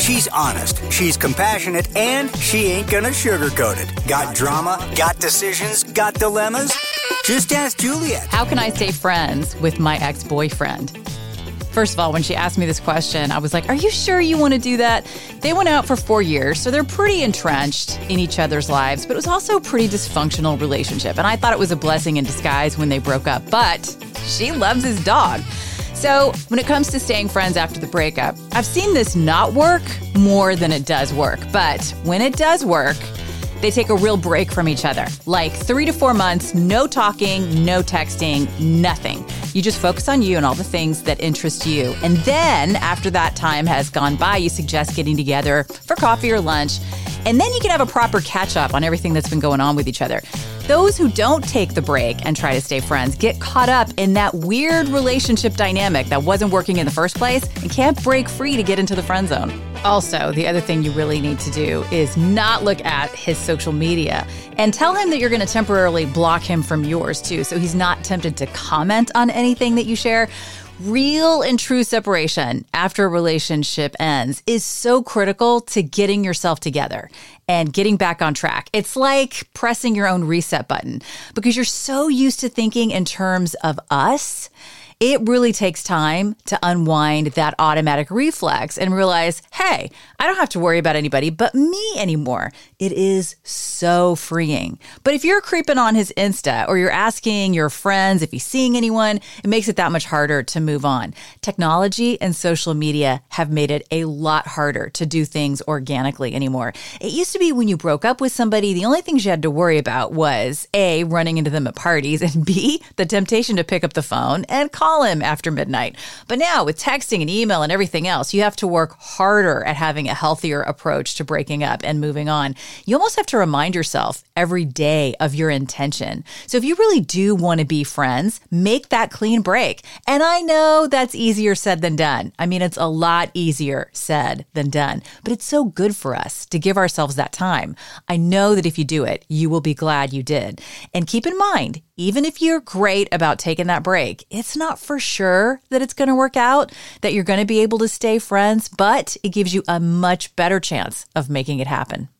She's honest, she's compassionate, and she ain't gonna sugarcoat it. Got drama? Got decisions? Got dilemmas? Just ask Juliet. How can I stay friends with my ex-boyfriend? First of all, when she asked me this question, I was like, are you sure you want to do that? They went out for 4 years, so they're pretty entrenched in each other's lives, but it was also a pretty dysfunctional relationship. And I thought it was a blessing in disguise when they broke up, but she loves his dog. So when it comes to staying friends after the breakup, I've seen this not work more than it does work. But when it does work, they take a real break from each other. Like 3 to 4 months, no talking, no texting, nothing. You just focus on you and all the things that interest you. And then after that time has gone by, you suggest getting together for coffee or lunch. And then you can have a proper catch up on everything that's been going on with each other. Those who don't take the break and try to stay friends get caught up in that weird relationship dynamic that wasn't working in the first place and can't break free to get into the friend zone. Also, the other thing you really need to do is not look at his social media and tell him that you're going to temporarily block him from yours too, so he's not tempted to comment on anything that you share. Real and true separation after a relationship ends is so critical to getting yourself together and getting back on track. It's like pressing your own reset button because you're so used to thinking in terms of us. It really takes time to unwind that automatic reflex and realize, hey, I don't have to worry about anybody but me anymore. It is so freeing. But if you're creeping on his Insta or you're asking your friends if he's seeing anyone, it makes it that much harder to move on. Technology and social media have made it a lot harder to do things organically anymore. It used to be when you broke up with somebody, the only things you had to worry about was A, running into them at parties, and B, the temptation to pick up the phone and call him after midnight. But now with texting and email and everything else, you have to work harder at having a healthier approach to breaking up and moving on. You almost have to remind yourself every day of your intention. So if you really do want to be friends, make that clean break. And I know that's easier said than done. I mean, it's a lot easier said than done, but it's so good for us to give ourselves that time. I know that if you do it, you will be glad you did. And keep in mind, even if you're great about taking that break, it's not for sure that it's going to work out, that you're going to be able to stay friends, but it gives you a much better chance of making it happen.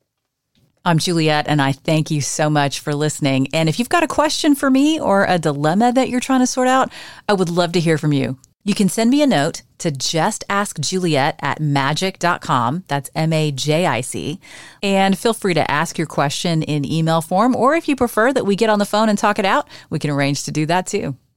I'm Juliet, and I thank you so much for listening. And if you've got a question for me or a dilemma that you're trying to sort out, I would love to hear from you. You can send me a note to justaskjuliet@magic.com. That's MAJIC. And feel free to ask your question in email form, or if you prefer that we get on the phone and talk it out, we can arrange to do that too.